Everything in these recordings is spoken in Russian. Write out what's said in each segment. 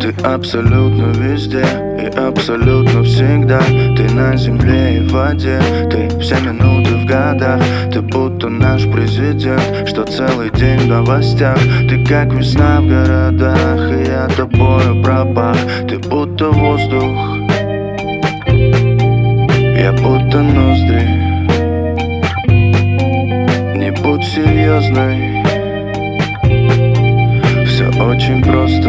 Ты абсолютно везде и абсолютно всегда. Ты на земле и в воде, ты все минуты в годах. Ты будто наш президент, что целый день в новостях. Ты как весна в городах, и я тобою пропах. Ты будто воздух, я будто ноздри. Не будь серьезной, все очень просто.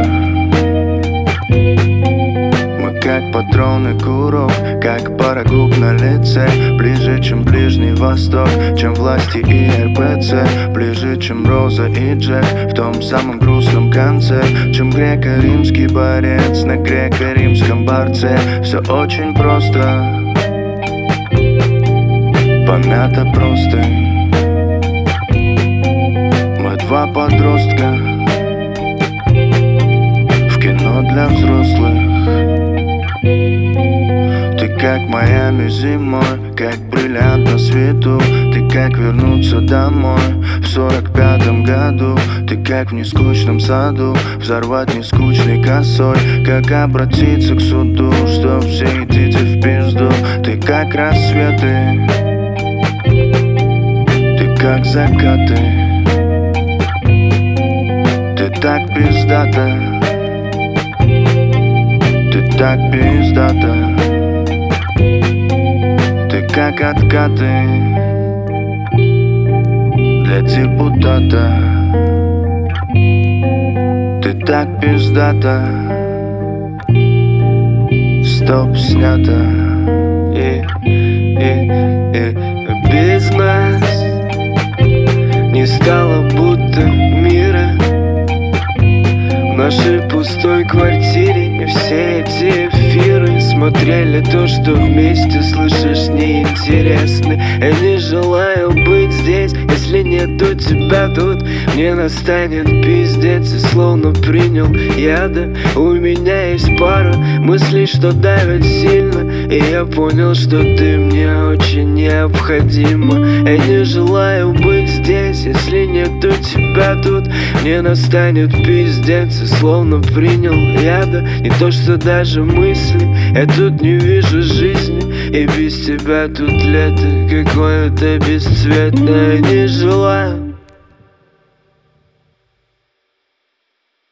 Мы как патроны курок, как парагуб на лице. Ближе, чем Ближний Восток, чем власти и РПЦ. Ближе, чем Роза и Джек в том самом грустном конце. Чем греко-римский борец на греко-римском борце. Все очень просто, помято просто. Мы два подростка в кино для взрослых. Ты как Майами зимой, как бриллиант на свету. Ты как вернуться домой в 45-м году. Ты как в нескучном саду взорвать нескучной косой. Как обратиться к суду, что все идите в пизду. Ты как рассветы, ты как закаты. Ты так пиздата, ты так пиздата. Ты как откаты для депутата. Ты так пиздата. Стоп, снято. Без нас не стало будто мира. В нашей пустой квартире все эти эфиры смотрели то, что вместе слышишь, неинтересно. Я не желаю быть здесь, если нету тебя тут. Мне настанет пиздец, и словно принял яда. У меня есть пара мыслей, что давят сильно, и я понял, что ты мне очень необходима. Я не желаю быть здесь, если нету тебя тут. Мне настанет пиздец, и словно принял яда. Не то, что даже мысли, я тут не вижу жизни. И без тебя тут лето какое-то бесцветное. Не желаю